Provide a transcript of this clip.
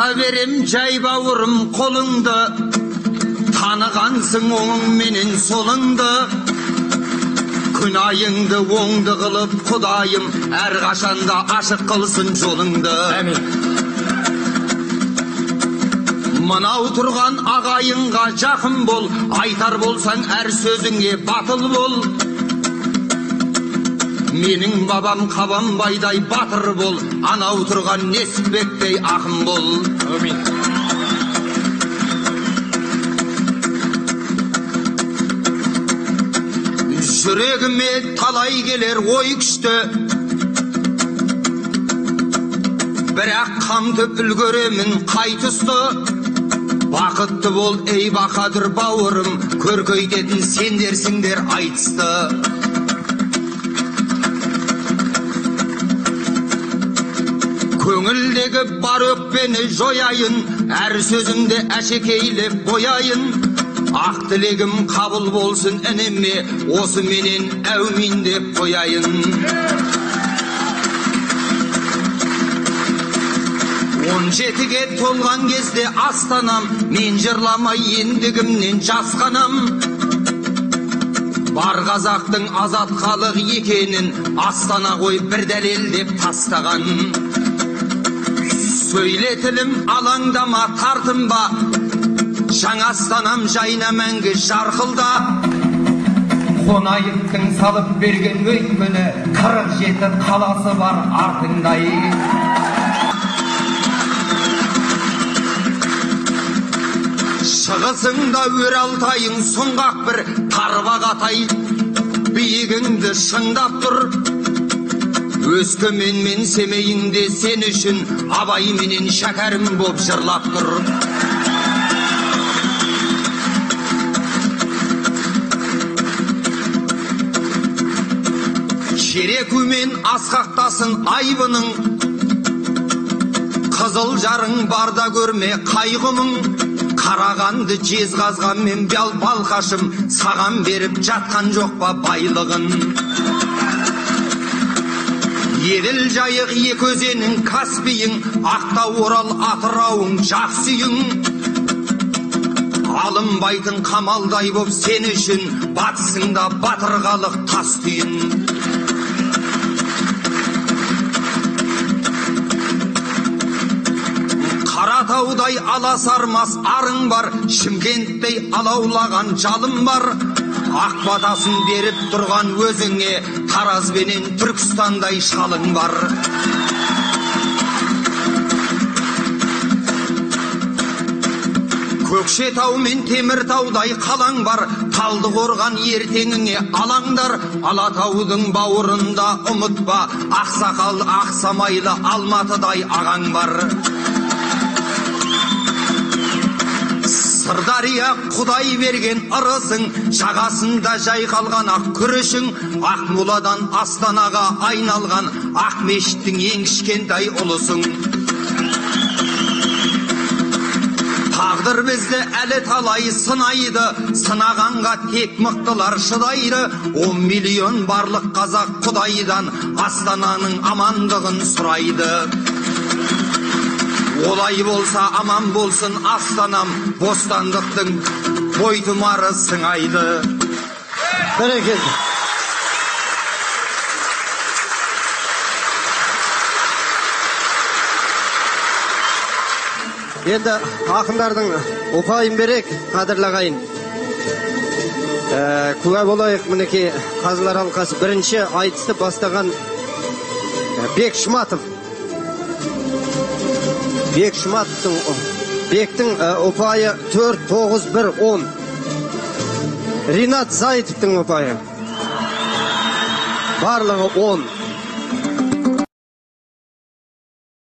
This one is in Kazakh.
берем жай бауырым қолыңды, танығансың оңың менен солыңды. Күн айыңды оңды қылып Құдайым әр қашанда ашық қылсын жолыңды. Әмин. Мынау тұрған ағайынға жақын бол, айтар болсаң әр сөзіңе батыл бол. Менің бабам Қабанбайдай батыр бол, анау тұрған Несіпбектей ақын бол. Әмин. Жүрегіме талай келер ой күшті, бірақ қамтып үлгеремін қай тұсты. Бақытты бол ей бақадыр бауырым, көркейтетін сендерсіңдер айтысты. Көңілдегі бар өкпені жояйын, әр сөзімде әшекейлеп бояйын. Ақ тілегім қабыл болсын ініме, осы менен әумин деп қояйын. 17-ге толған кезде астанам, мен жырламай ендігімнен жасқанам. Бар қазақтың азат халық екенін Астана ғой бір дәлел деп тастаған. Сөйлетілім алаңдама тартынба, жаңа Астанам жайна мәңгі жарқылда. Қонайыптың салып берген өйткені 47 қаласы бар артыңдай. Шығысыңда өр алтайың сұңғақ бір тарбағатай, биігіңді шыңдап тұр. Өскемен мен Семейіңде сен үшін Абай менен Шәкәрім боп жырлап тұр. Кереку мен асқақтасын айбының, қызыл жарың барда көрме қайғымың. Қарағанды жезқазған мен балқашым, саған беріп жатқан жоқ па байлығын. Еділ жайық екі өзенің Каспийің, Ақтау Орал Атырауың Жақсүйің. Алынбайтын қамалдай боп сен үшін, батысыңда батырғалық тас түйін. Қаратаудай аласармас арың бар, Шымкенттей алаулаған жалым бар. Ақ батасын беріп тұрған өзіңе, Тараз бенен Түркістандай шалың бар. Көкшетау мен Теміртаудай қалаң бар, Талдықорған ертеңіңе алаңдар. Алатаудың бауырында ұмытпа, Ақсақал Ақсамайлы Алматыдай ағаң бар. Сырдария Құдай берген ырысың, жағасында жайқалған ақ күрішің. Ақмоладан Астанаға айналған ақ мешіттің ең кішкентай ұлысың. Тағдыр бізді әлі талай сынайды, сынағанға тек мықтылар шыдайды. 10 миллион барлық қазақ Құдайдан Астананың амандығын сұрайды. Олай болса аман болсын Астанам, бостандықтың бойтұмары сыңайды. Бәрекелді. Енді ақындардың ұпайын берек, қадірлі ағайын. Куә болайық, мінекей Қазылар алқасы бірінші айтысты бастаған Бек Шыматов. Бек Шыматовтың Бектің ұпайы 4-9-1-10. Ринат Зайытовтың ұпайы барлығы 10.